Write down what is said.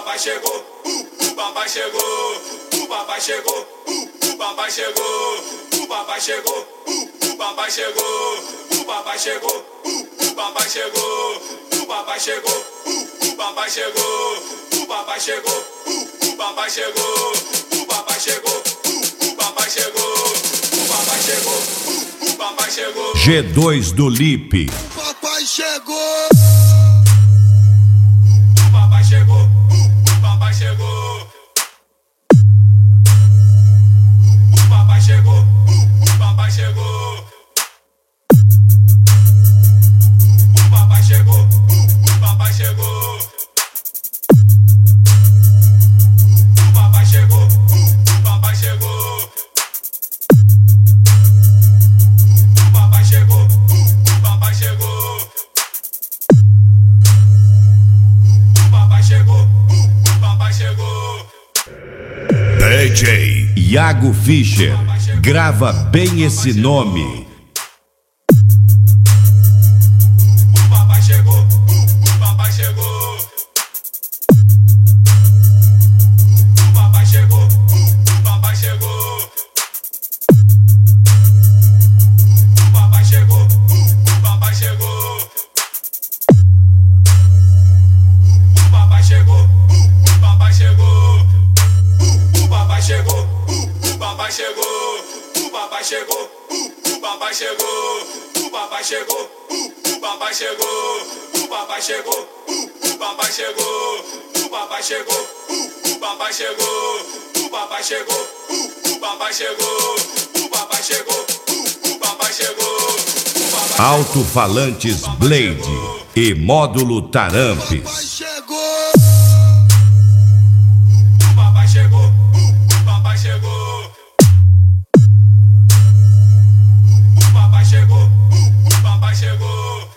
papai chegou, o papai chegou, o papai chegou, o papai chegou, o papai chegou, o papai chegou, o papai chegou, o papai chegou, o papai chegou, o papai chegou, o papai chegou, o papai chegou, o papai chegou, o papai chegou, o papai chegou, o papai chegou. G2 do Lipe. Papai chegou. O papai chegou, o papai chegou. O papai chegou, o papai chegou. O papai chegou, o papai chegou. O papai chegou, o papai chegou. O papai chegou, o papai chegou. O papai chegou, o papai chegou. DJ Iago Fischer. Grava bem esse nome. O papai chegou, o papai chegou. O papai chegou, o papai chegou. O papai chegou, o papai chegou. O papai chegou, o papai chegou. O papai chegou, o papai chegou. O papai chegou, o papai chegou. O papai chegou, o papai chegou. O papai chegou, o papai chegou. O papai chegou, o papai chegou. O papai chegou, o papai chegou. O papai chegou, o papai chegou. Alto-falantes Blade e módulo Tarampes. Chegou. O papai chegou, o papai chegou. O papai chegou, o papai chegou.